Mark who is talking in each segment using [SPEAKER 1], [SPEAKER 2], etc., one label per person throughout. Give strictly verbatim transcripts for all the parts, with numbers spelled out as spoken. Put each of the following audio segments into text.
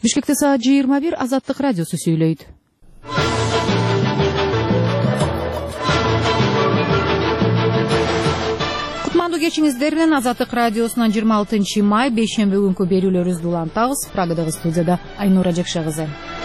[SPEAKER 1] Бишкекте саат жыйырма бир Азаттык радиосу сүйлөйт. Кутмандуу кечиңиздер менен Азаттык радиосунан жыйырма алтынчы май бейшемби күнкү берүүлөрүбүздү улантабыз. Прагадагы студияда Айнура Жакшагызы.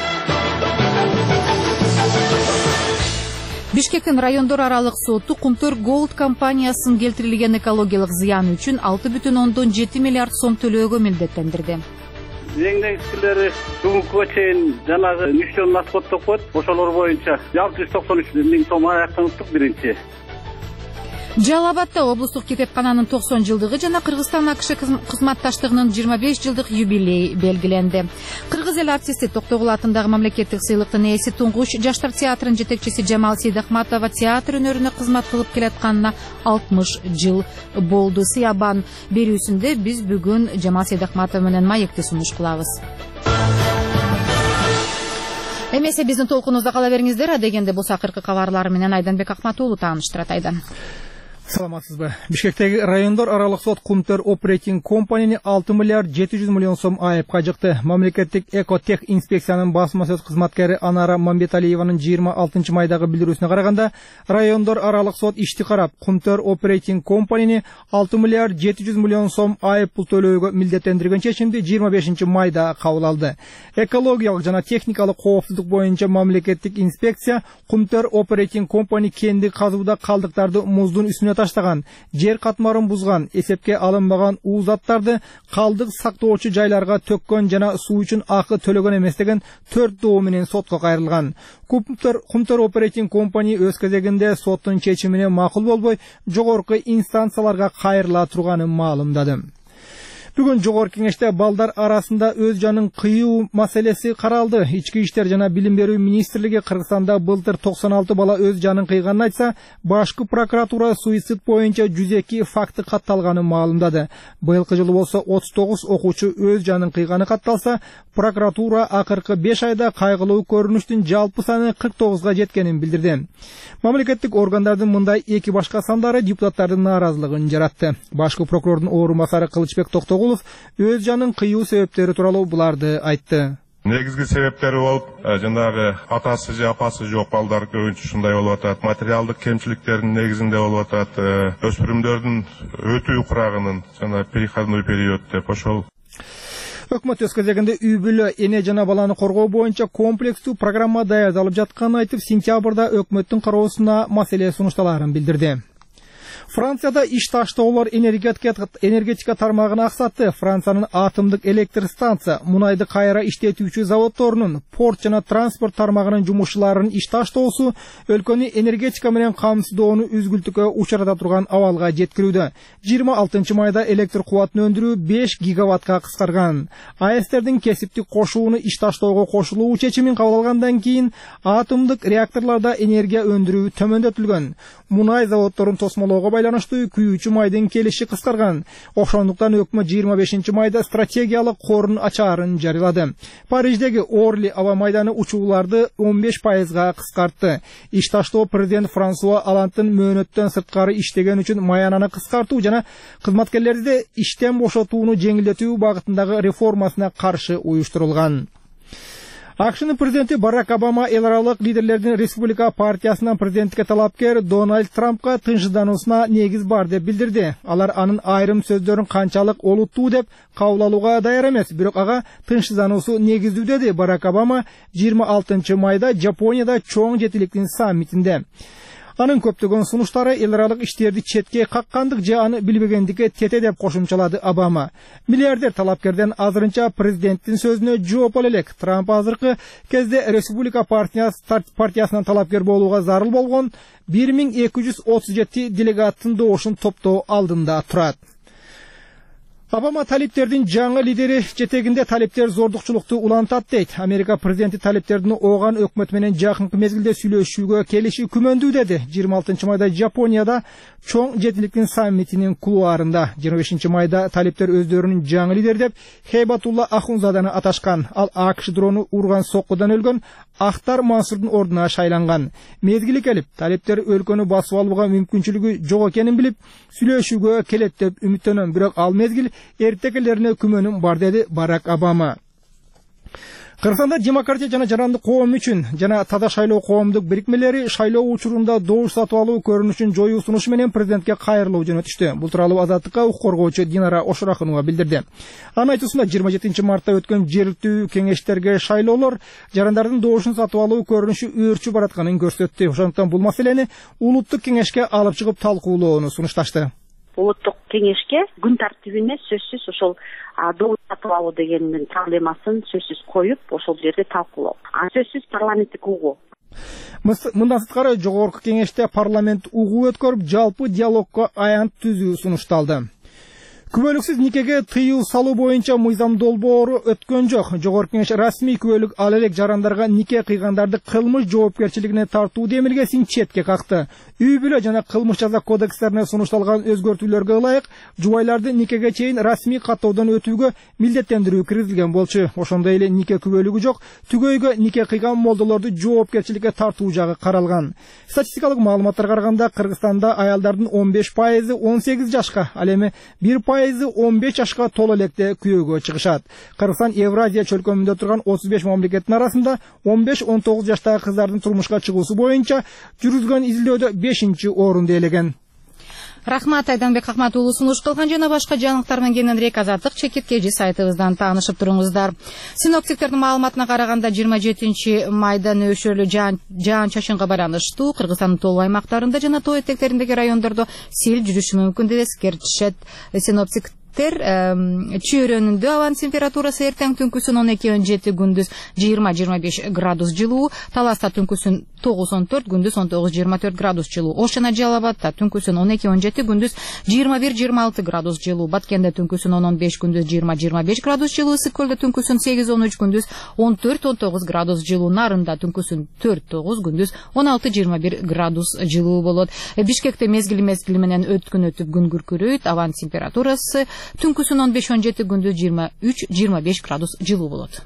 [SPEAKER 1] Бишкектин райондор аралык соту Кумтөр Голд компаниясынын келтирилген экологиялык зыяны үчүн алты бүтүн ондон жети миллиард сом төлөөгө милдеттендирди.
[SPEAKER 2] Эң негизгилери бүгүнкүгө чейин жанагы миссионун аскоттоп коет. Ошолор боюнча алты жүз токсон үч миң сом аяктаныптык биринчи.
[SPEAKER 1] Жалал Абадда облустук китепкананын токсон жылдыгы жана Кыргызстан АКШ кызматташтыгынын жыйырма беш жылдык юбилейи белгиленди. Кыргыз эл артисти Токтогул атындагы мамлекеттик сыйлыктын ээси Туңгуч Жаштар театрынын жетекчиси Жамал Сейдахматова театр өнөрүнө кызмат кылып келатканына алтымыш жыл болду. Сыябан берүүсүндө биз бүгүн Жамал Сейдахматова менен маекти сунуш кылабыз. Эмесе биздин толкунубузда кала бериңиздер. Адегенде бул акыркы кабарлар менен Айданбек Акматуулу тааныштырат. Айдан.
[SPEAKER 3] Саламатсызбы. Бишкектеги райондор аралык сот Кумтөр Operating Company'ни алты миллиард жети жүз миллион сом айыпка жыкты. Мамлекеттик экотех инспекциянын басма сөз кызматкери Анара Мамбеталиеванын жыйырма алтынчы майдагы билдирүүсүнө караганда, райондор аралык сот ишти карап, Кумтөр Operating Company'ни алты миллиард жети жүз миллион сом айып пул төлөөгө милдеттендирген чечимди жыйырма бешинчи майда кабыл алды. Экологиялык жана техникалык коопсуздук боюнча мамлекеттик инспекция Кумтөр Operating Company кенди казууда калдыктарды муздун үстүнө таштаган, жер катмарын бузган, эсепке алынбаган уу заттарды калдык сактоочу жайларга төккөн жана суу үчүн акы төлөгөн эмес деген төрт доо менен сотко кайрылган. Кумтөр Operating Company өз кезегинде соттун чечимине макул болбой, жогорку инстанцияларга кайрыла турганын маалымдады. Бүгүн жогорку кеңеште балдар арасында өз жанын кыйуу маселеси каралды. Ички иштер жана билим берүү министрлиги Кыргызстанда былтыр токсон алты бала өз жанын кыйганын айтса, башкы прокуратура суицид боюнча жүз эки факты катталганын маалымдады. Быйылкы жылы болсо отуз тогуз окуучу өз жанын кыйганы катталса, прокуратура акыркы беш айда кайгылуу көрүнүштүн жалпы саны кырк тогузга жеткенин билдирди. Мамлекеттик органдардын мындай эки башка сандары депутаттардын нааразылыгын жаратты. Башкы прокурордун орун басары Кылычбек Токтогул өз жанын кыйуу себептери тууралуу буларды айтты.
[SPEAKER 4] Негизги себептери болуп, жанагы атасы же апасы жок балдар көбүнчө ушундай болуп атат. Материалдык кемчиликтердин негизинде болуп атат. Өспүрүмдөрдүн өтүү курагынын жана переходной период деп ошол.
[SPEAKER 3] Өкмөт өз кезегинде үй бүлө, эне жана баланы коргоо боюнча комплекстүү программа даярдалып жатканын айтып, сентябрда өкмөттүн кароосуна маселе сунушталарын билдирди. Францияда иш таштоолор энергетика тармагын аксатты. Франциянын атомдук электр станция, мунайды кайра иштетүүчү заводдорунун, порт жана транспорт тармагынын жумушчуларынын иш таштоосу өлкөнү энергетика менен камсыздоону үзгүлтүккө учурата турган абалга жеткирүүдө. жыйырма алтынчы майда электр кубатын өндүрүү беш гигаваттка кыскарган. АЭСтердин кесиптик кошууну иш таштоого кошулуу чечимин кабыл алгандан кийин атомдук реакторлордо энергия өндүрүү төмөндөтүлгөн. Мунай заводдорун тосмолоого байланыштуу күйүүчү майдын келиши кыскарган. Ошондуктан өкмөт жыйырма бешинчи майда стратегиялык корун ачаарын жарыялады. Париждеги Орли аба майданы учууларды он беш пайызга кыскартты. Иш таштоо президент Франсуа Олландтын мөөнөттөн сырткары иштеген үчүн маянаны кыскартуу жана кызматкерлерди иштен бошотууну жеңилдетүү багытындагы реформасына каршы уюштурулган. АКШнын президенти Барак Обама эл аралык лидерлердин Республика партиясынан президенттикке талапкер Дональд Трампка тынчсыздануусуна негиз бар деп билдирди. Алар анын айрым сөздөрүн канчалык олуттуу деп кабыл алууга даяр эмес, бирок ага тынчсыздануусу негиздүү деди Барак Обама жыйырма алтынчы майда Жапонияда чоң жетиликтин саммитинде. Анын көптөгөн сунуштары эл аралык иштерди четке каккандык же аны билбегендикке тете деп кошумчалады Обама. Миллиардер талапкерден азырынча президенттин сөзүнө жооп ала элек. Трамп азыркы кезде Республика партиясынан талапкер болууга зарыл болгон бир миң эки жүз отуз жети делегаттын доошун топтоо алдында турат. Обама талиптердин жаңы лидери жетегинде талиптер зордукчулукту улантат дейт. Америка президенти талиптердин ооган өкмөт менен жакынкы мезгилде сүйлөшүүгө келиши күмөндүү деди. жыйырма алтынчы майда Жапонияда чоң жетиликтин саммитинин кулуарында. жыйырма бешинчи майда талиптер өздөрүнүн жаңы лидери деп Хейбатулла Ахунзаданы аташкан. Ал АКШ дрону урган соккудан өлгөн Ахтар Мансурдун ордуна шайланган. Мезгили келип, талиптер өлкөнү басып алууга мүмкүнчүлүгү жок экенин билип, сүйлөшүүгө келет деп үмүттөнөм, бирок ал мезгил эртекелерине күмөнүм бар деди Барак Обама. Кыргызстанда демократия жана жарандык коом үчүн жана таза шайлоо коомдук бирикмелери шайлоо учурунда добуш сатып алуу көрүнүшүн жоюу сунушу менен президентке кайрылуу жөнөтүштү. Бул тууралуу Азаттыкка укук коргоочу Динара Ошорахунова билдирди. Анын айтуусунда жыйырма жетинчи мартта өткөн жергиликтүү кеңештерге шайлоолор жарандардын добушун сатып алуу көрүнүшү өөрчү баратканын көрсөттү. Ошондуктан бул маселени улуттук кеңешке алып чыгып талкуулоону сунушташты.
[SPEAKER 5] Улуттук кеңешке күн тартибине сөзсүз ошол добуш сатып алуу дегендин проблемасын сөзсүз коюп, ошол жерде талкуулоо. А сөзсүз парламенттик угуу.
[SPEAKER 3] Мындан сырткары жогорку кеңеште парламент угуу өткөрүп, жалпы диалогко аянт түзүү сунушталды. Күбөлүксүз никеге тыюу салуу боюнча мыйзам долбоору өткөн жок. Жогорку кеңеш расмий күбөлүк ал элек жарандарга нике кыйгандарды кылмыш жоопкерчилигине тартуу демилгесин четке какты. Үй бүлө жана кылмыш жаза кодекстерине сунушталган өзгөртүүлөргө ылайык жубайларды никеге чейин расмий каттоодон өтүүгө милдеттендирүү киргизилген болчу. Ошондой эле нике күбөлүгү жок, түгөйгө нике кыйган молдолорду жоопкерчиликке тартуу жагы каралган. Статистикалык маалыматтарга караганда Кыргызстанда аялдардын он беш пайызы он сегиз жашка, ал эми бир пайызы он беш жашка толо электе күйөөгө чыгышат. Кыргызстан Евразия чөлкөмүндө турган отуз беш мамлекеттин арасында он беш он тогуз жаштагы кыздардын турмушка чыгуусу боюнча жүргүзгөн изилдөөдө бешинчи орунду ээлеген.
[SPEAKER 1] Рахмат, Айданбек Ахмат уулу сунуш кылган жана башка жаңылыктар менен кененирээк Азаттык чекиткежи сайтыбыздан таанышып туруңуздар. Синоптиктердин маалыматына караганда жыйырма жетинчи майда нөшөөлүү жаан-чачынга байланыштуу Кыргызстандын толук аймактарында жана тоо этектериндеги райондордо сел жүрүшү мүмкүн деп эскертишет. Синоптик чөйрөнүндө абанын температурасы эртең түнкүсүн он эки он жети, күндүз жыйырма жыйырма беш градус жылуу, Таласта түнкүсүн тогуз он төрт, күндүз он тогуз жыйырма төрт градус жылуу, Ош жана Жалал Абадта түнкүсүн он эки он жети, күндүз жыйырма бир жыйырма алты градус жылуу, Баткенде түнкүсүн он он беш, күндүз жыйырма жыйырма беш градус жылуу, Ысык көлдө түнкүсүн сегиз он үч, күндүз он төрт он тогуз градус жылуу, Нарында түнкүсүн төрт тогуз, күндүз он алты жыйырма бир градус жылуу болот. Бишкекте мезгили мезгили менен өткүн өтүп күн күркүрөйт, абанын температурасы түнкүсүн он беш он жети, күндүз жыйырма үч жыйырма беш градус жылуу болот.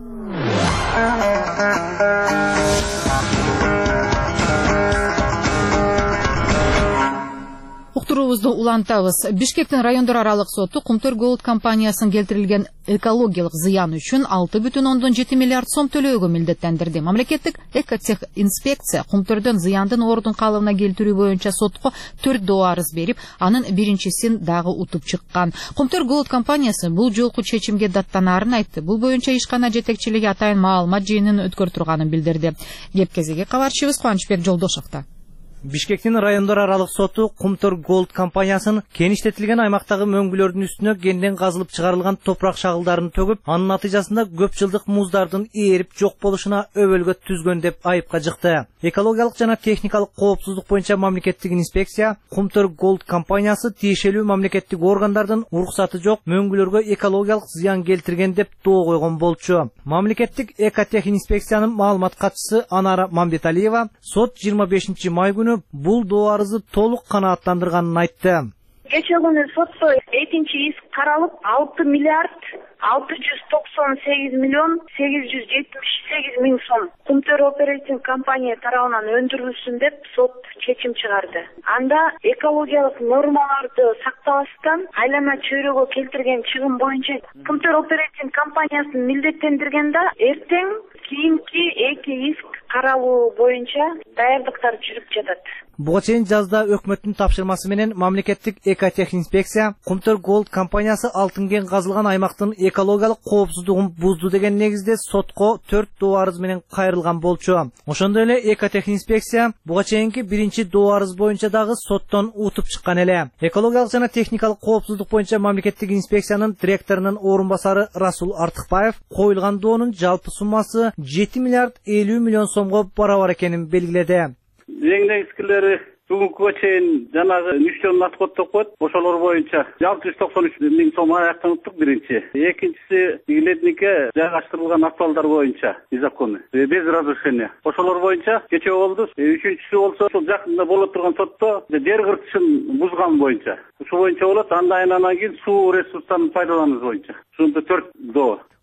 [SPEAKER 1] Уктуруубузду улантабыз. Бишкектин райондор аралык соту Кумтөр Голд компаниясынын келтирилген экологиялык зыян үчүн алты бүтүн ондон жети миллиард сом төлөөгө милдеттендирди. Мамлекеттик экотех инспекция Кумтөрдөн зыяндын ордун калыбына келтирүү боюнча сотко төрт доо арыз берип, анын биринчисин дагы утуп чыккан. Кумтөр Голд компаниясы бул жолку чечимге даттанаарын айтты. Бул боюнча ишкана жетекчилиги атайын маалымат жыйынын өткөрүп турганын билдирди. Кеп кезеги кабарчыбыз Кубанычбек Жолдошовдо.
[SPEAKER 6] Бишкектин райондор аралык соту Кумтөр Голд компаниясын кен иштетилген аймактагы мөңгүлөрдүн үстүнө кенден казылып чыгарылган топурак шагылдарын төгүп, анын натыйжасында көп жылдык муздардын ээрип жок болушуна өбөлгө түзгөн деп айыпка жыкты. Экологиялык жана техникалык коопсуздук боюнча мамлекеттик инспекция Кумтөр Голд компаниясы тиешелүү мамлекеттик органдардын уруксаты жок мөңгүлөргө экологиялык зыян келтирген деп доо койгон болчу. Мамлекеттик экотех инспекциянын маалымат катчысы Анара Мамбеталиева сот жыйырма бешинчи май күнү бул доо арызы толук канааттандырганын айтты.
[SPEAKER 5] Кече күнү сотто экинчи иск каралып, алты миллиард алты жүз токсон сегиз миллион сегиз жүз жетимиш сегиз миң сом Кумтөр оперейтинг компания тарабынан өндүрүлсүн деп сот чечим чыгарды. Анда экологиялык нормаларды сактабастан айлана чөйрөгө келтирген чыгым боюнча Кумтөр оперейтинг компаниясын милдеттендиргенде эртең кийинки эки иск каралуу боюнча даярдыктар жүрүп жатат.
[SPEAKER 6] Буга чейин жазда өкмөттүн тапшырмасы менен мамлекеттик экотех инспекция Кумтөр Голд компаниясы алтын кен казылган аймактын экологиялык коопсуздугун бузду деген негизде сотко төрт доо арыз менен кайрылган болчу. Ошондой эле экотех инспекция буга чейинки биринчи доо арыз боюнча дагы соттон утуп чыккан эле. Экологиялык жана техникалык коопсуздук боюнча мамлекеттик инспекциянын директорунун орун басары Расул Артыкбаев коюлган доонун жалпы суммасы жети миллиард элүү миллион сомго барабар экенин белгиледи.
[SPEAKER 2] Эң негизгилери бүгүнкүгө чейин жанагы нишчонун отходдук коет, ошолор боюнча алты жүз токсон үч миң сом аяктаныктык биринчи. Экинчиси летникке жайгаштырылган автоалдар боюнча незаконный, без разрешения. Ошолор боюнча кече болду. Үчүнчүсү болсо ушул жакында боло турган сотто жер кыртышын бузган боюнча. Ушул боюнча болот. Андан анан кийин суу ресурстарын пайдалануу боюнча. Ушунда төрт доо.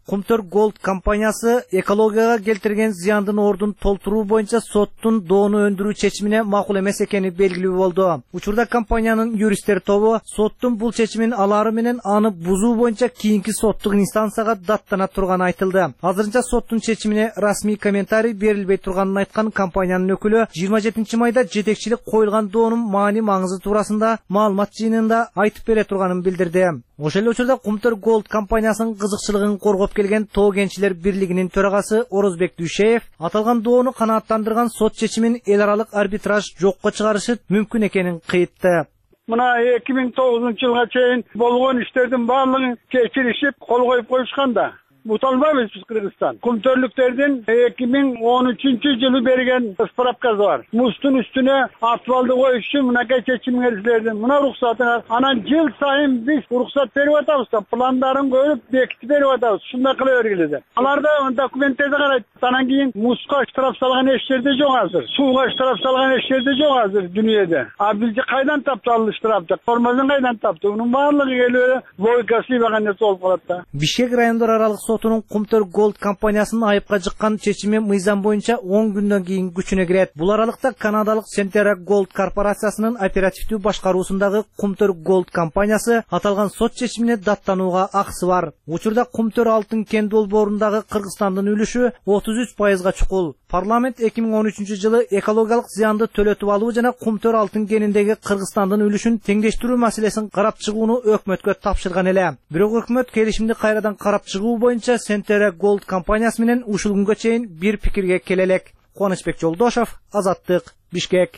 [SPEAKER 6] Кумтөр Gold компаниясы экологияга келтирген зыяндын ордун толтуруу боюнча соттун доону өндүрүү чечимине макул эмес экени белгилүү болду. Учурда компаниянын юристтер тобу соттун бул чечимин алары менен аны бузуу боюнча кийинки соттук инстанцияга даттана турганы айтылды. Азырынча соттун чечимине расмий комментарий берилбей турганын айткан компаниянын өкүлү жыйырма жетинчи майда жетекчилик коюлган доонун маани маңызы туурасында маалымат жыйынында айтып бере турганын билдирди. Ошол эле учурда Кумтөр Gold компаниясынын кызыкчылыгын коргоп келген Тоо кенчилер бирлигинин төрагасы Орозбек Дүйшеев аталган доону канааттандырган сот чечимин эл аралык арбитраж жокко чыгарышы мүмкүн экенин кыйтты.
[SPEAKER 7] Мына эки миң тогузунчу жылга чейин болгон иштердин баардыгын кечиришип кол коюп коюшканда буталбайбыз биз Кыргызстан. Кумтөрлүктөрдүн эки миң он үчүнчү жылы берген справкасы бар. Мустун үстүнө атвалды коюш үчүн мынакей чечимиңердин мына уруксатыңар. Анан жыл сайын биз уруксат берип атабыз да, пландарын көрүп бекитип берип атабыз. Шундай кыла бергиле деп. Аларда документтерди карайт. Анан кийин муска штраф салган эч жерде жок азыр. Сууга штраф салган эч жерде жок азыр дүйнөдө. А бизди кайдан тапты ал штрафты? Формасын кайдан тапты? Унун баардыгы келип логикасы баган нерсе болуп калат да.
[SPEAKER 6] Бишкек райондор аралык сотунун Кумтөр Gold компаниясынын айыпка жыккан чечими мыйзам боюнча он күндөн кийин күчүнө кирет. Бул аралыкта канадалык Centera Gold корпорациясынын оперативдүү башкаруусундагы Кумтөр Gold компаниясы аталган сот чечимине даттанууга акысы бар. Учурда Кумтөр алтын кен долбоорундагы Кыргызстандын үлүшү отуз үч пайызга чукул. Парламент эки миң он үчүнчү жылы экологиялык зыянды төлөтүп алуу жана Кумтөр алтын кениндеги Кыргызстандын үлүшүн теңдештирүү маселесин карап чыгууну өкмөткө тапшырган эле. Бирок өкмөт келишимди кайрадан карап чыгуу боюнча Centera Gold компаниясы менен ушул күнгө чейин бир пикирге келе элек. Кубанычбек Жолдошов, Азаттык, Бишкек.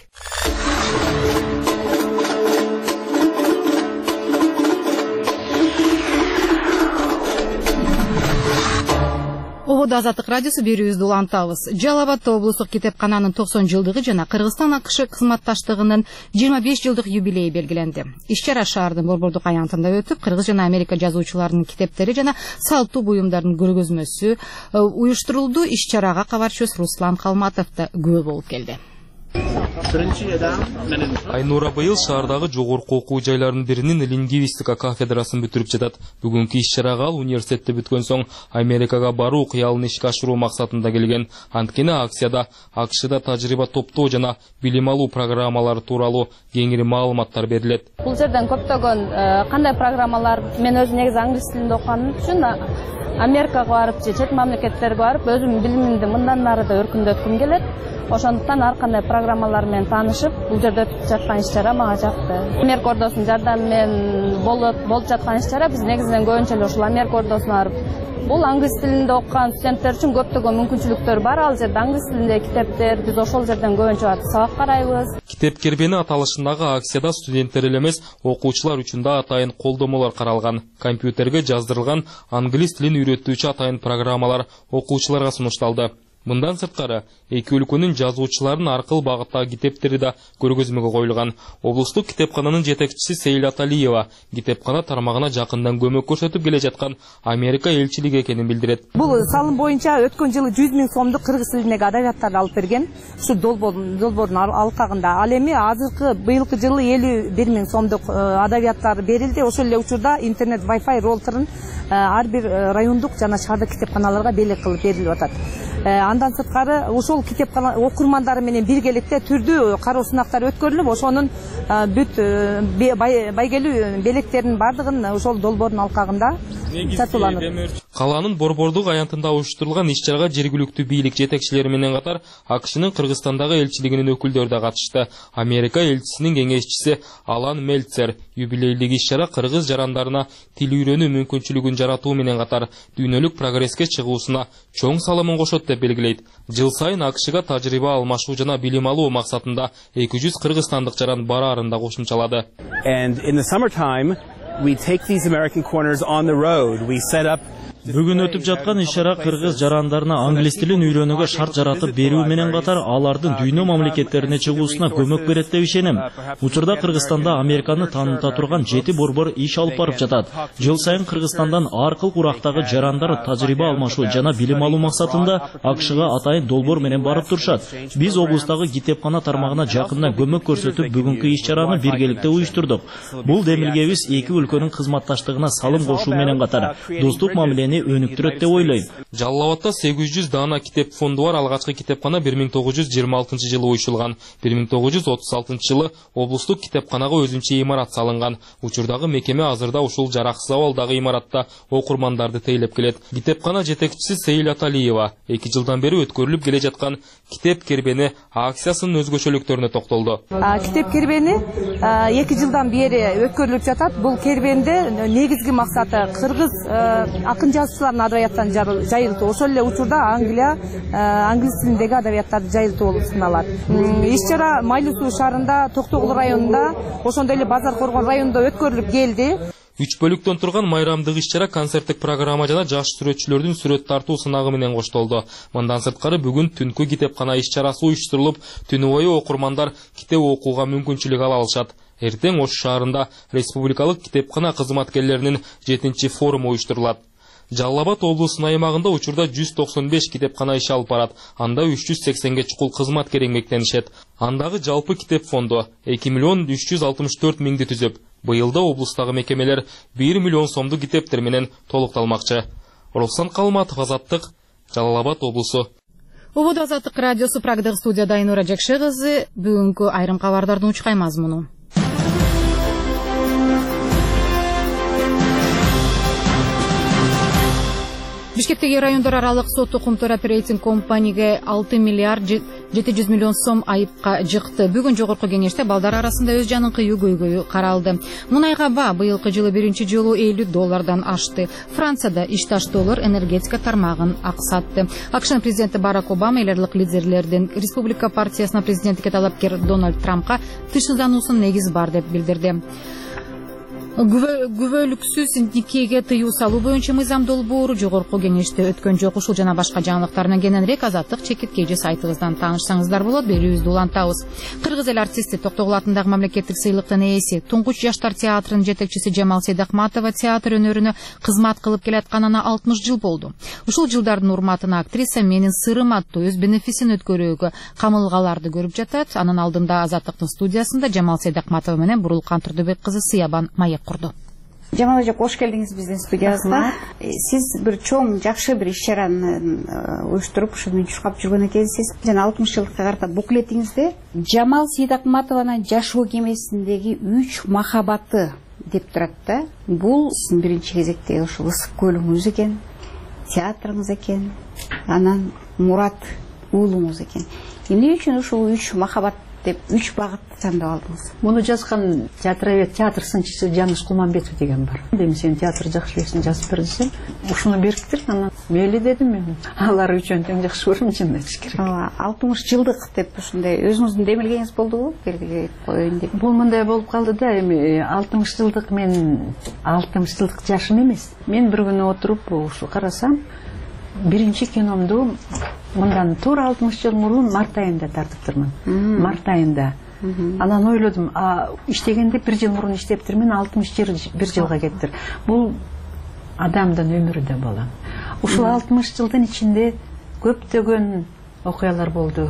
[SPEAKER 1] Ободо Азаттык радиосу берүүбүздү улантабыз. Жалал Абадта облустук китепкананын токсон жылдыгы жана Кыргызстан АКШ кызматташтыгынын жыйырма беш жылдык юбилейи белгиленди. Иш-чара шаардын борбордук аянтында өтүп, Кыргыз жана Америка жазуучуларынын китептери жана салттуу буюмдардын көргөзмөсү уюштурулду. Иш-чарага кабарчыбыз Руслан Калматов да күбө болуп келди.
[SPEAKER 8] Айнура быйыл шаардагы жогорку окуу жайларынын биринин лингвистика кафедрасын бүтүрүп жатат. Бүгүнкү иш-чарага ал университетти бүткөн соң Америкага баруу кыялын ишке ашыруу максатында келген. Анткени акцияда АКШда тажрыйба топтоо жана билим алуу программалары тууралуу кеңири маалыматтар берилет.
[SPEAKER 9] Бул жерден көптөгөн кандай программалар, мен өзүм негизи англис тилинде окуганым үчүн Америкага барып, чет мамлекеттерге барып, өзүмдүн билимимди мындан ары да өркүндөткүм келет. Ошондуктан ар кандай программалар менен таанышып, бул жерде өтүп жаткан иш-чара мага жакты. Америка ордосунун жардамы менен болуп жаткан иш-чара биз негизинен көбүнчө эле ушул Америка ордосуна барып, бул англис тилинде окуган студенттер үчүн көптөгөн мүмкүнчүлүктөр бар. Ал жерде англис тилинде китептер, биз ошол жерден көбүнчө барып сабак карайбыз.
[SPEAKER 8] Китеп кербени аталышындагы акцияда студенттер эле эмес, окуучулар үчүн да атайын колдомолор каралган. Компьютерге жаздырылган англис тилин үйрөтүүчү атайын программалар окуучуларга сунушталды. Мындан сырткары, эки өлкөнүн жазуучуларынын аркыл багыттагы китептери да көргөзмөгө коюлган. Облустук китепкананын жетекчиси Сейил Аталиева китепкана тармагына жакындан көмөк көрсөтүп келе жаткан Америка элчилиги экенин билдирет.
[SPEAKER 10] Бул салым боюнча өткөн жылы жүз миң сомдук кыргыз тилиндеги адабияттарды алып берген. Ушу долбоордун алкагында. Ал эми азыркы быйылкы жылы элүү бир миң сомдук адабияттар берилди. Ошол эле учурда интернет Wi-Fi роутерын ар бир райондук жана шаардык китепканаларга белек кылып берилип атат. Андан сырткары ошол китепкана окурмандары менен биргеликте түрдүү кароо сынактар өткөрүлүп, ошонун бүт байгелүү белектеринин бардыгын ошол долбоордун алкагында сатууланат.
[SPEAKER 8] Калаанын борбордук аянтында уюштурулган иш-чарага жергиликтүү бийлик жетекчилери менен катар АКШнын Кыргызстандагы элчилигинин өкүлдөрү да катышты. Америка элчисинин кеңешчиси Алан Мельцер юбилейлик иш-чара кыргыз жарандарына тил үйрөнүү мүмкүнчүлүгүн жаратуу менен катар дүйнөлүк прогресске чыгуусуна чоң салымын кошот деп белгилейт. Жыл сайын АКШга тажрыйба алмашуу жана билим алуу максатында эки жүз кыргызстандык жаран бараарын да кошумчалады.
[SPEAKER 11] And in the summertime, we take these American corners on the road. We set up
[SPEAKER 12] Бүгүн өтүп жаткан иш-чара кыргыз жарандарына англис тилин үйрөнүүгө шарт жаратып берүү менен катар алардын дүйнө мамлекеттерине чыгуусуна көмөк берет деп ишенем. Учурда Кыргызстанда Американы тааныта турган жети борбор иш алып барып жатат. Жыл сайын Кыргызстандан ар кыл курактагы жарандар тажрыйба алмашуу жана билим алуу максатында АКШга атайын долбоор менен барып турушат. Биз облустагы китепкана тармагына жакындан көмөк көрсөтүп бүгүнкү иш-чараны биргеликте уюштурдук. Бул демилгебиз эки өлкөнүн кызматташтыгына салым кошуу менен катар достук мамилени мени өнүктүрөт деп ойлойм.
[SPEAKER 8] Жалал Абадта сегиз жүз даана китеп фонду бар. Алгачкы китепкана бир миң тогуз жүз жыйырма алтынчы жылы уюштурулган. бир миң тогуз жүз отуз алтынчы жылы облустук китепканага өзүнчө имарат салынган. Учурдагы мекеме азырда ушул жараксыз абалдагы имаратта окурмандарды тейлеп келет. Китепкана жетекчиси Сейил Аталиева эки жылдан бери өткөрүлүп келе жаткан китеп кербени акциясынын өзгөчөлүктөрүнө токтолду.
[SPEAKER 10] Китеп кербени эки жылдан бери өткөрүлүп жатат. Бул кербенде негизги максаты кыргыз акын жазуучулардын адабияттарын жайылтуу. Ошол эле учурда Англия англис тилиндеги адабияттарды жайылтуу болуп саналат. Иш-чара Майлуу Суу шаарында, Токтогул районунда, ошондой эле Базар Коргон районунда өткөрүлүп келди.
[SPEAKER 8] Үч бөлүктөн турган майрамдык иш-чара концерттик программа жана жаш сүрөтчүлөрдүн сүрөт тартуу сынагы менен коштолду. Мындан сырткары бүгүн түнкү китепкана иш-чарасы уюштурулуп, түнү бою окурмандар китеп окууга мүмкүнчүлүк ала алышат. Эртең Ош шаарында республикалык китепкана кызматкерлеринин жетинчи форуму уюштурулат. Жалал Абад облусунун аймагында учурда жүз токсон беш китепкана иш алып барат. Анда үч жүз сексенге чукул кызматкер эмгектенишет. Андагы жалпы китеп фонду эки миллион үч жүз алтымыш төрт миңди түзөп, быйылда облустагы мекемелер бир миллион сомду китептер менен толукталмакчы. Руслан Калматов, Азаттык, Жалал Абад облусу.
[SPEAKER 1] Убуд Азаттык радиосу Прагдагы студияда Айнура Жакшы кызы. Бүгүнкү айрым кабардардын учкай мазмуну. Бишкектеги райондар аралык сот Кумтөр оперейтинг компанияга алты миллиард жети жүз миллион сом айыпка жыкты. Бүгүн жогорку кеңеште балдар арасында өз жанын кыюу көйгөйү каралды. Мунайга баа быйылкы жылы биринчи жолу элүү доллардан ашты. Францияда ишташ доллар энергетика тармагын аксатты. АКШнын президенти Барак Обама элдик лидерлердин Республика партиясына президенттикке талапкер Дональд Трампка тышсыздануусунун негизи бар деп билдирди. Күбөлүксүз никеге тыюу салуу боюнча мыйзам долбоору жогорку кеңеште өткөн жок. Ушул жана башка жаңылыктарынан кененирээк Азаттык чекиткеже сайтыбыздан таанышсаңыздар болот. Берүүбүздү улантабыз. Кыргыз эл артисти Токтогул атындагы мамлекеттик сыйлыктын ээси, Туңгуч жаштар театрынын жетекчиси Жамал Сейдахматова театр өнөрүнө кызмат кылып келатканына алтымыш жыл болду. Ушул жылдардын урматына актриса Менин сырым аттуу өз бенефисин өткөрүүгө камылгаларды көрүп жатат. Анын алдында Азаттыктын студиясында Жамал Сейдахматова менен Бурулкан Турдубек кызы Сыябан маек курду.
[SPEAKER 13] Жамал эже, кош келдиңиз биздин студиябызга. Сиз бир чоң, жакшы бир иш-чараны уюштуруп, ушуну чуркап жүргөн экенсиз. Жана алтымыш жылдыкка карата буклетиңизде Жамал Сейдахматованын жашоо кемесиндеги үч махабаты деп турат да. Бул сиздин биринчи кезекте ушул ысык көлүңүз экен, театрыңыз экен, анан Мурат уулуңуз экен. Эмне үчүн ушул үч махабат деп үч багытты тандап алдыңыз?
[SPEAKER 14] Муну жазган театровед, театр сынчысы Жаныш Кулманбетов деген бар. Эми сен театр жакшы билесиң, жазып бер десем, ушуну бериптир, анан мейли дедим мен. Алар үчөөнү тең жакшы көрөм, чын айтыш керек.
[SPEAKER 13] алтымыш жылдык деп ушундай өзүңүздүн демилгениңиз болдубу? Белгилеп коеюн деп.
[SPEAKER 14] Бул мындай болуп калды да, эми алтымыш жылдык мен алтымыш жылдык жашым эмес. Мен бир күнү отуруп ушу карасам, биринчи киномду мындан туура алтымыш жыл мурун март айында тартыптырмын. Март айында. Анан ойлодум, а иштегенде бир жыл мурун иштептирмин, алтымыш бир жылга кетиптир. Бул адамдын өмүрү да болот. Ушул алтымыш жылдын ичинде көптөгөн окуялар болду.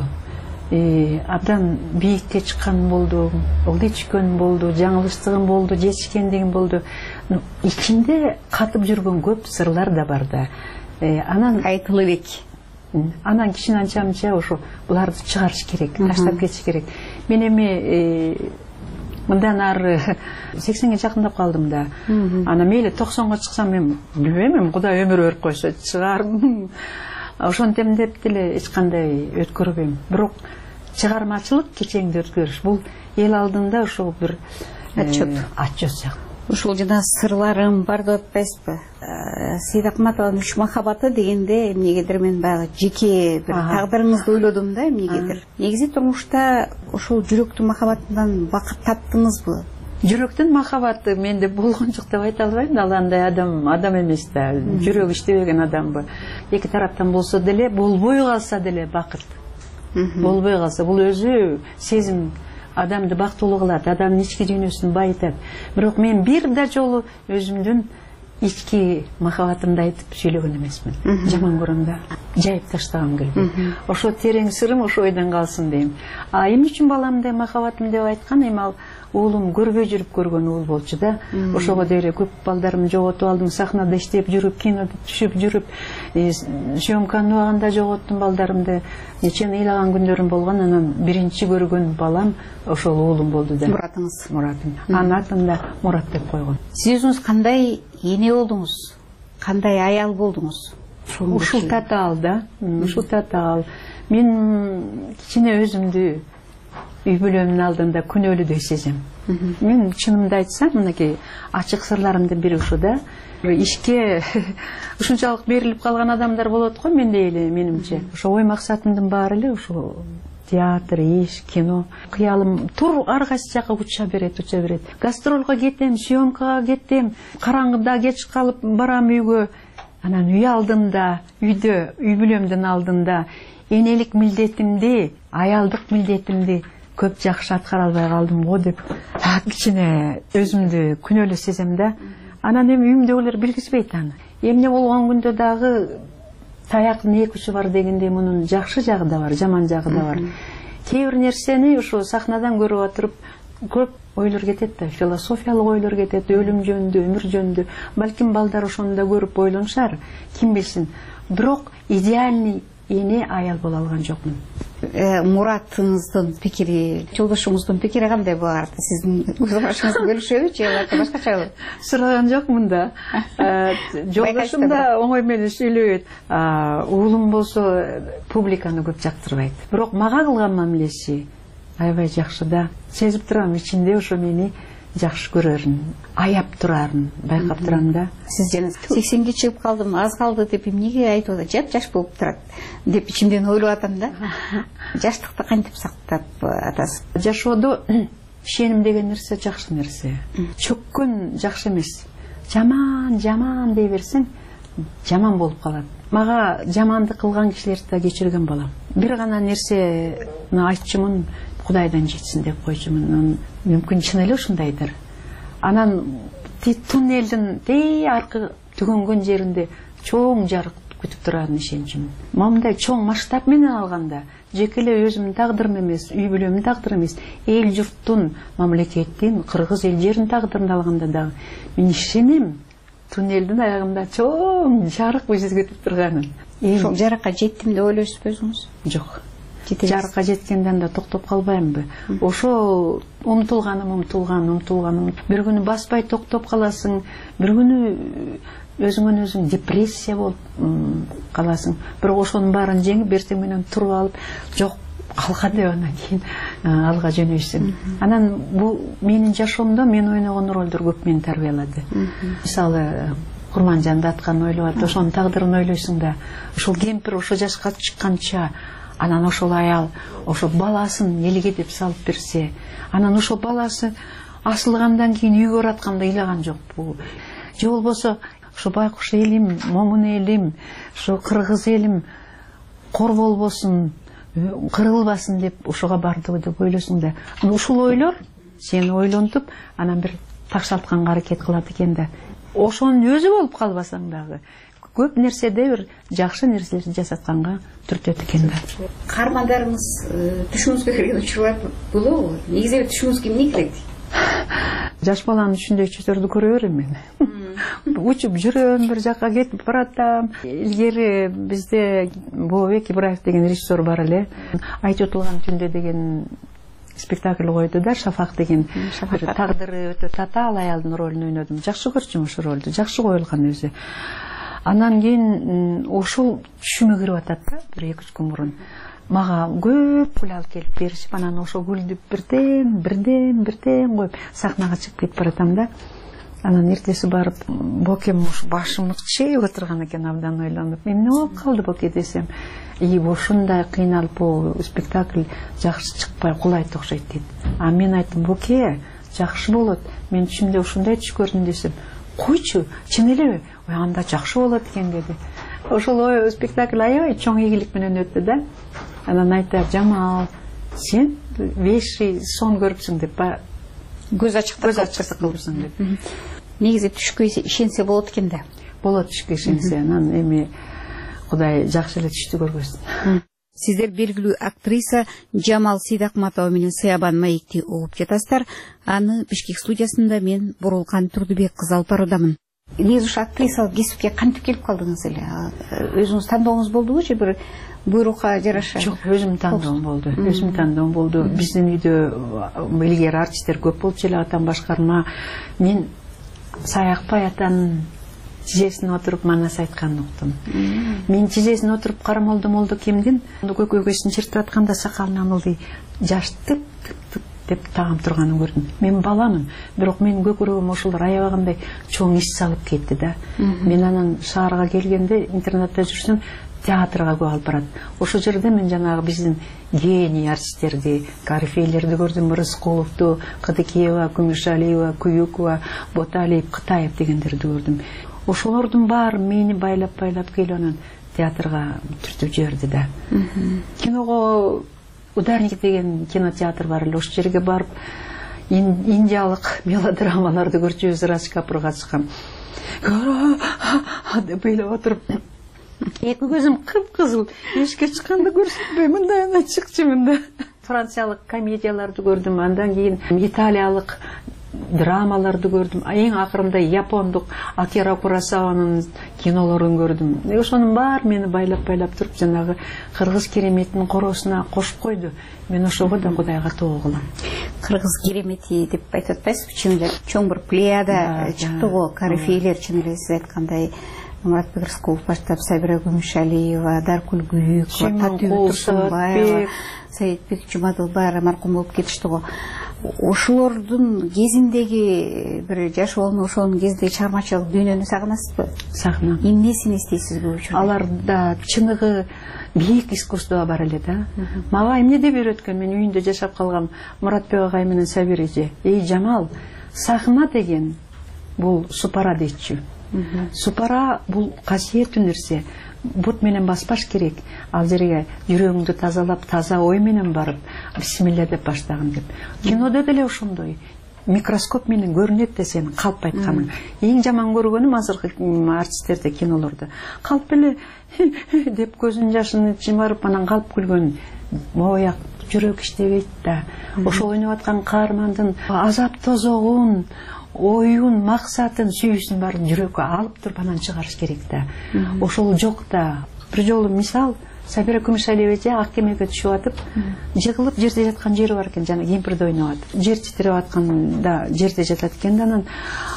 [SPEAKER 14] Абдан бийикке чыккан болду, ылдый ичкөн болду, жаңылыштыгым болду, жетишкендигим болду. Ичинде катып жүргөн көп сырлар да бар да. Анан
[SPEAKER 13] айтылып элек.
[SPEAKER 14] Анан кишинин анча-мынча ошо буларды чыгарыш керек, таштап кетиш керек. Мен эми мындан ары сексенге жакындап калдым да. Анан мейли токсонго чыксам мен билбейм, эми Кудай өмүр берип койсо чыгармын. Ошентем деп деле эч кандай өткөрбөйм. Бирок чыгармачылык кечеңди өткөрүш бул эл алдында ошол бир
[SPEAKER 13] отчет.
[SPEAKER 14] Отчет.
[SPEAKER 13] Ушул жана сырларым бар деп атпайсызбы? Сейдахматованын үч махабаты дегенде эмнегедир мен баягы жеке бир тагдырыңызды ойлодум да, эмнегедир. Негизи турмушта ушул жүрөктүн махабатынан бакыт таптыңызбы?
[SPEAKER 14] Жүрөктүн махабаты менде болгон жок деп айта албайм да, ал андай адам, адам эмес да, жүрөк иштебеген адамбы. Эки тараптан болсо деле, болбой калса деле бакыт. Болбой калса бул өзү сезим адамды бактылуу кылат, адамдын ички дүйнөсүн байытат. Бирок мен бир да жолу өзүмдүн ички махабатымды айтып сүйлөгөн эмесмин. Жаман көрөм да, жайып таштагым келбейт. Ошо терең сырым ошо ойдон калсын дейм. А эмне үчүн баламдай махабатым деп айткан, эми ал уулум көрбөй жүрүп көргөн уул болчу да. Ошого деле көп балдарымды жоготуп алдым, сахнада иштеп жүрүп, кинода түшүп жүрүп, съемканын убагында жоготтум балдарымды. Нечен ыйлаган күндөрүм болгон, анан биринчи көргөн балам ошол уулум болду да.
[SPEAKER 13] Муратыңыз.
[SPEAKER 14] Муратым. Анын атын да Мурат деп койгон.
[SPEAKER 13] Сиз өзүңүз кандай эне болдуңуз? Кандай аял болдуңуз?
[SPEAKER 14] Ушул татаал да. Ушул татаал. Мен кичине өзүмдү үй бүлөмдүн алдында күнөөлүүдөй сезем. Мен чынымды айтсам, мынакей ачык сырларымдын бири ушу да. Ишке ушунчалык берилип калган адамдар болот го, мендей эле менимче. Ошо ой максатымдын баары эле ушу театр, иш, кино. Кыялым тур ар кайсы жака уча берет, уча берет. Гастролго кетем, съемкага кетем, караңгыда кеч калып барам үйгө. Анан үй алдында, үйдө, үй бүлөмдүн алдында энелик милдетимди, аялдык милдетимди көп жакшы аткара албай калдым го деп кичине өзүмдү күнөөлүү сезем да. Анан эми үйүмдөгүлөр билгизбейт аны. Эмне болгон күндө дагы таяктын эки учу бар дегендей мунун жакшы жагы да бар, жаман жагы да бар. Кээ бир нерсени ушу сахнадан көрүп отуруп көп ойлор кетет да, философиялык ойлор кетет, өлүм жөнүндө, өмүр жөнүндө. Балким балдар ошону да көрүп ойлонушар, ким билсин. Бирок идеальный эне аял боло алган жокмун.
[SPEAKER 13] Муратыңыздын пикири, жолдошуңуздун пикири кандай буга карата? Сиздин көзкарашыңызды бөлүшөбү же башкачабы?
[SPEAKER 14] Сураган жокмун да. Жолдошум да оңой менен сүйлөбөйт. Уулум болсо публиканы көп жактырбайт. Бирок мага кылган мамилеси аябай жакшы да. Сезип турам, ичинде ошо мени жакшы көрөрүн, аяп турарын байкап турам да.
[SPEAKER 13] Сиз жана сексенге чыгып калдым, аз калды деп эмнеге айтып атат? Жап жаш болуп турат деп ичимден ойлоп атам да. Жаштыкты кантип сактап атасыз?
[SPEAKER 14] Жашоодо ишеним деген нерсе жакшы нерсе. Чөккөн жакшы эмес. Жаман, жаман дей берсең, жаман болуп калат. Мага жамандык кылган кишилерди да кечирген балам. Бир гана нерсени айтчумун, Кудайдан жетсин деп койчумун. Мүмкүн чын эле ушундайдыр. Анан туннелдин тей аркы түгөнгөн жеринде чоң жарык күтүп турарын ишенчүмүн. Момундай чоң масштаб менен алганда, жеке эле өзүмдүн тагдырым эмес, үй бүлөмдүн тагдыры эмес, эл журттун, мамлекеттин, кыргыз эл жеринин тагдырын алганда дагы мен ишенем туннелдин аягында чоң жарык биз күтүп турганын.
[SPEAKER 13] Ошол жарыкка жеттим деп ойлойсузбу өзүңүз?
[SPEAKER 14] Жок. Жарыкка жеткенден да токтоп калбаймынбы? Ошо умтулганым, умтулганым, умтулганым. Бир күнү баспай токтоп каласың, бир күнү өзүңөн өзүң депрессия болуп каласың. Бирок ошонун баарын жеңип берсең менен туруп алып, жок калка деп анан кийин алга жөнөйсүң. Анан бул менин жашоомдо мен ойногон ролдор көп мени тарбиялады. Мисалы, Курманжанды аткан ойлоп атып, ошонун тагдырын ойлойсуң да, ошол кемпир ошо жашка чыкканча, анан ошол аял ошо баласын элге деп салып берсе, анан ошо баласы асылгандан кийин үйгө баратканда ыйлаган жокпу? Же болбосо ошо байкуш элим, момун элим, ошо кыргыз элим кор болбосун, кырылбасын деп ошого бардыбы деп ойлосуң да. Ушул ойлор сени ойлонтуп, анан бир такшалтканга аракет кылат экен да. Ошонун өзү болуп калбасаң дагы көп нерседе бир жакшы нерселерди жасатканга түртөт экен да.
[SPEAKER 13] Каармандарыңыз түшүңүзгө кирген учурлар болобу? Негизи түшүңүзгө эмне кирет?
[SPEAKER 14] Жаш баланын түшүндөй түштөрдү көрө берем мен. Учуп жүрөм, бир жакка кетип баратам. Илгери бизде Бообек Ибраев деген режиссер бар эле. Айтып утулган түндө деген спектакль койду да, Шафак деген. Тагдыры өтө татаал аялдын ролун ойнодум. Жакшы көрчүм ошол ролду, жакшы коюлган өзү. Анан кийин ошол түшүмө кирип атат да, бир эки үч күн мурун. Мага көп гүл алып келип беришип, анан ошол гүлдү бирден, бирден, бирден коюп сахнага чыгып кетип баратам да. Анан эртеси барып, Бокем ушу башымды чейип отурган экен, абдан ойлонуп. Эмне болуп калды Боке десем, и ушундай кыйналып бул спектакль жакшы чыкпай кулайт окшойт дейт. А мен айттым, Боке, жакшы болот. Мен түшүмдө ушундай түш көрдүм десем, койчу, чын элеби? Ой, анда жакшы болот экен деди. Ошол ой спектакль аябай чоң ийгилик менен өттү да. Анан айтты, Жамал, сен веши сон көрүпсүң деп,
[SPEAKER 13] көз ачыктык
[SPEAKER 14] кылыпсың деп.
[SPEAKER 13] Негизи түшкө ишенсе болот экен да.
[SPEAKER 14] Болот түшкө ишенсе, анан эми Кудай жакшы эле түштү көргөзсүн.
[SPEAKER 13] Сиздер белгилүү актриса Жамал Сейдакматова менен Сыябан маекти угуп жатасыздар. Аны Бишкек студиясында мен Бурулкан Турдубек кызы алып баруудамын. Негизи ушу актрисалык кесипке кантип келип калдыңыз эле? Өзүңүз тандооңуз болдубу же бир буйрукка жараша?
[SPEAKER 14] Жок, өзүм тандоом болду. Өзүм тандоом болду. Биздин үйдө илгери артисттер көп болчу эле, атам башкарма. Мен Саякбай атанын тизесине отуруп манас айтканын уктум. Мен тизесине отуруп карамолду молду кимдин көкөгөсүн чиртип атканда сакалынан ылдый жаш тып тып деп тагам турганын көрдүм. Мен баламын, бирок менин көкүрөгүм ошолор аябагандай чоң ис салып кетти да. Мен анан шаарга келгенде интернатта жүрсөм, театрга көп алып барат. Ошол жерде мен жанагы биздин гений артисттерди, корифейлерди көрдүм. Рыскуловду, Кыдыкеева, Күмүшалиева, Куюкова, Боталиев, Кытаев дегендерди көрдүм. Ошолордун баары мени байлап-байлап келип анан театрга түртүп жиберди да. Киного Ударник деген кинотеатр бар эле, ошол жерге барып индиялык мелодрамаларды көрчүбүз. Радж Капур катышкан. Деп ыйлап отуруп, эки көзүм кып-кызыл, эшикке чыкканды көрсөтпөй, мындай анан чыкчумун да. Франциялык комедияларды көрдүм, андан кийин италиялык драмаларды көрдүм. Эң акырында япондук Акира Куросаванын кинолорун көрдүм. Ошонун баары мени байлап-байлап туруп, жанагы кыргыз кереметинин коросуна кошуп койду. Мен ошого да Кудайга тоо кылам.
[SPEAKER 13] Кыргыз керемети деп айтып атпайсызбы? Чын эле чоң бир плеяда чыкты го, корифейлер, чын эле сиз айткандай Муратбек Рыскулов баштап, Сабира Күмүшалиева, Даркүл Күйүкова, Татуу Турсунбаева, Саидбек Жумадылбай маркум болуп кетишти го. Ошолордун кезиндеги бир жашоону, ошонун кезиндеги чыгармачылык дүйнөнү сагынасызбы? Сагынам. Эмнесин эстейсиз көп учурда? Аларда чыныгы бийик искусство бар эле да. Мага эмне деп үйрөткөн? Мен үйүндө жашап калгам Муратбек агай менен Сабир эже. Эй Жамал, сахна деген бул супара дейчү. Супара бул касиеттүү нерсе. Бут менен баспаш керек. Ал жерге жүрөгүңдү тазалап, таза ой менен барып, бисмилля деп баштагын деп. Кинодо деле ошондой. Микроскоп менен көрүнөт да сен калп айтканың. Эң жаман көргөнүм азыркы артисттерде, кинолордо. Калп эле деп көзүн жашын жымарып анан калп күлгөн. Мояк жүрөк иштебейт да. Ошол ойноп аткан каармандын азап тозогун, оюн, максатын, сүйүүсүн баарын жүрөккө алып туруп анан чыгарыш керек да. Ошол жок да. Бир жолу мисал, Сабира Күмүшалиева эже ак кемеге түшүп атып, жыгылып жерде жаткан жери бар экен, жана кемпирди ойноп атып. Жер титиреп атканда жерде жатат экен да, анан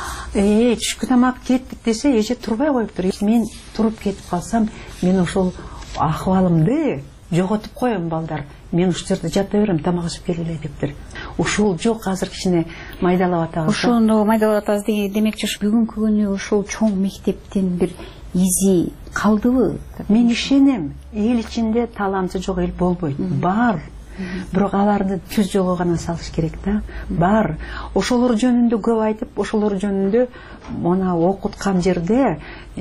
[SPEAKER 13] "Эй, түшкү тамак кеттик" десе, эже турбай коюптур. Мен туруп кетип калсам, мен ошол акыбалымды жоготуп коем, балдар. Мен ушул жерде жата берем, тамак ичип келгиле дептир. Ушул жок, азыр кичине майдалап атабыз. Ошону майдалап атабыз демекчи, бүгүнкү күнү ушул чоң мектептен бир изи калдыбы? Мен ишенем, эл ичинде таланты жок эл болбойт. Бар. Бирок аларды түз жолго гана салыш керек да. Бар. Ошолор жөнүндө көп айтып, ошолор жөнүндө мына окуткан жерде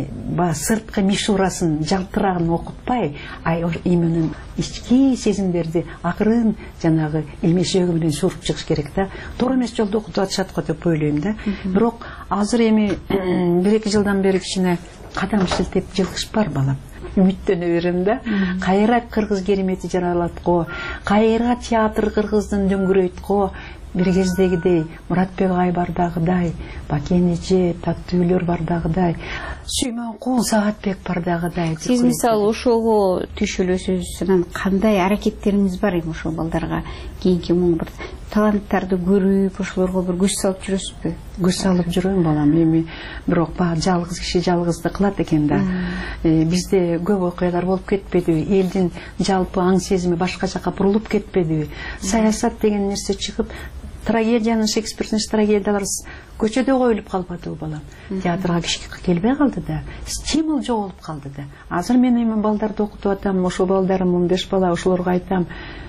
[SPEAKER 13] ба сырткы мишурасын, жалтырагын окутпай, ай имени ички сезимдерди акырын жанагы илмешөөгү менен суруп чыгыш керек да. Туура эмес жолдо окутуп атышат го деп ойлойм да. Бирок азыр эми бир эки жылдан бери кичине кадам шилтеп жылкыш бар балам. Үмүттөнө берем да. Кайра кыргыз керемети жаралат го, кайра театр кыргыздын дөңгүрөйт го. Бир кездегидей Муратбек агай бардагыдай, Бакен эже, Таттуулөр бардагыдай, Сүймөнкул Саатбек бардагыдай. Сиз мисалы ошого түшүлөсүз, анан кандай аракеттериңиз бар эми ошол балдарга кийинки муң бир таланттарды көрүп, ошолорго бир күч салып жүрөсүзбү? Күч салып жүрөм балам, эми бирок баягы жалгыз киши жалгызды кылат экен да. Бизде көп окуялар болуп кетпедиби? Элдин жалпы аң сезими башка жака бурулуп кетпедиби? Саясат деген нерсе чыгып, трагедиянын, Шекспирдин трагедиялары көчөдө коюлуп калбадыбы балам? Театрга киши келбей калды да, стимул жоголуп калды да. Азыр мен эми балдарды окутуп атам, ошол балдарым он беш бала, ошолорго айтам,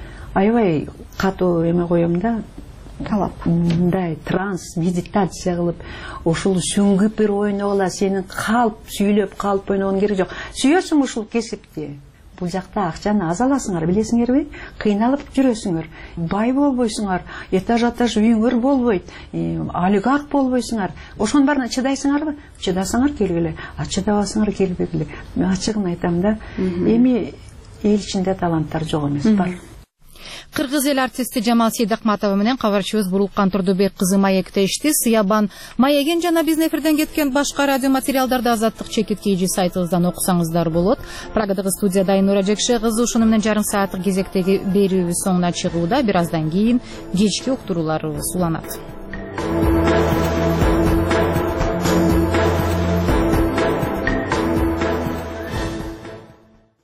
[SPEAKER 13] аябай катуу эме коем да, талап. Мындай транс, медитация кылып, ошол сүңгүп бир ойногула, сенин калп сүйлөп, калп ойногон керек жок. Сүйөсүң ушул кесипти. Бул жакта акчаны аз аласыңар, билесиңерби? Кыйналып жүрөсүңөр. Бай болбойсуңар, этаж-этаж үйүңөр болбойт, олигарх болбойсуңар. Ошонун баарына чыдайсыңарбы? Чыдасаңар келгиле, а чыдабасыңар келбегиле. Мен ачыгын айтам да. Эми
[SPEAKER 14] эл ичинде таланттар жок эмес, бар.
[SPEAKER 1] Кыргыз эл артисти Жамал Сейдакматова менен кабарчыбыз Бурулкан Турдубек кызы маектешти. Сыябан маеген жана биздин эфирден кеткен башка радио материалдарды Азаттык чекит кейжи сайтыбыздан окусаңыздар болот. Прагадагы студияда Айнура Жекше кызы ушуну менен жарым сааттык кезектеги берүүбүз соңуна чыгууда. Бир аздан кийин кечки уктуруулар уланат.